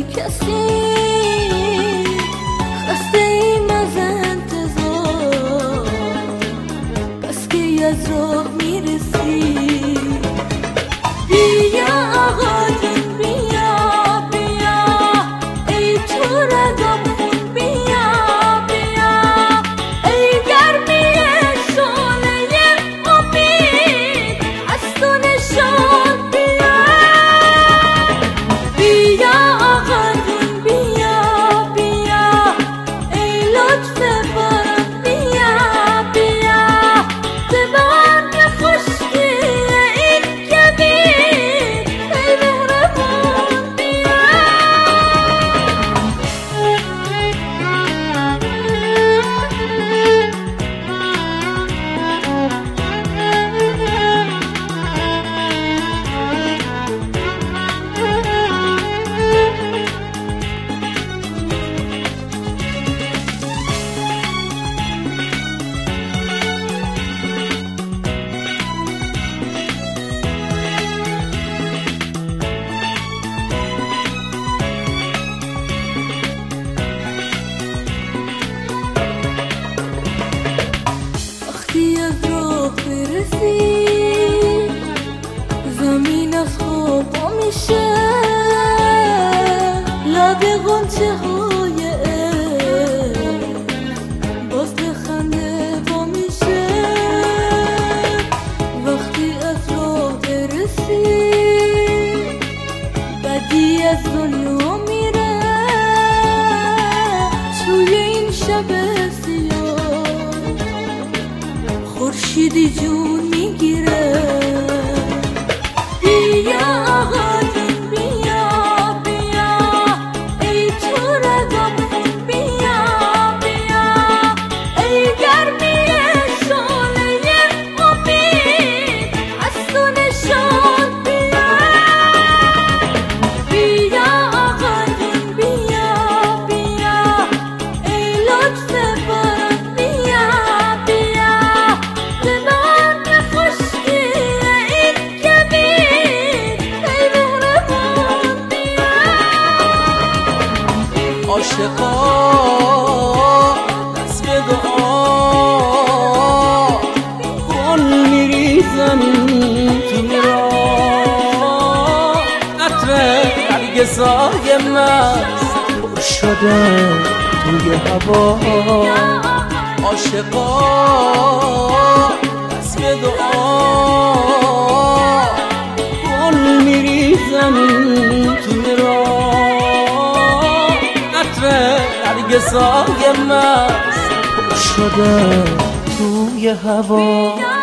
کسی خسته ایم از انتظار بس که از راه میرسی بیا آقا جون بیا بیا ای تو رگم خون بیا بیا ای گرمی شعله امید از تو نشان بیا بیا آقا جون بیا بیا ای لطف باران بیا بیا زبان خشکی این کبیر ای مهربان بیا وقتی از راه برسی زمین از خواب پا میشه لب غنچه های عشق باز به خنده پا میشه وقتی از راه برسی بدی از دنیا میره توی این شب سیاه خورشیدی جون میگیره بیا آقا جون بیا بیا ای تو رگم خون بیا بیا ای گرمی شعله امید از تو نشان بیا بیا آقا جون بیا بیا ای لطف باران بیا بیا زبان خشکی این کبیر ای مهربان بیا عاشقا دست به دعا گل میریزن تو راه عطر نرگسای مست پر شده توی هوا عاشقا دست به دعا گل میریزن تو راه عطر نرگسای مست پر شده توی هوا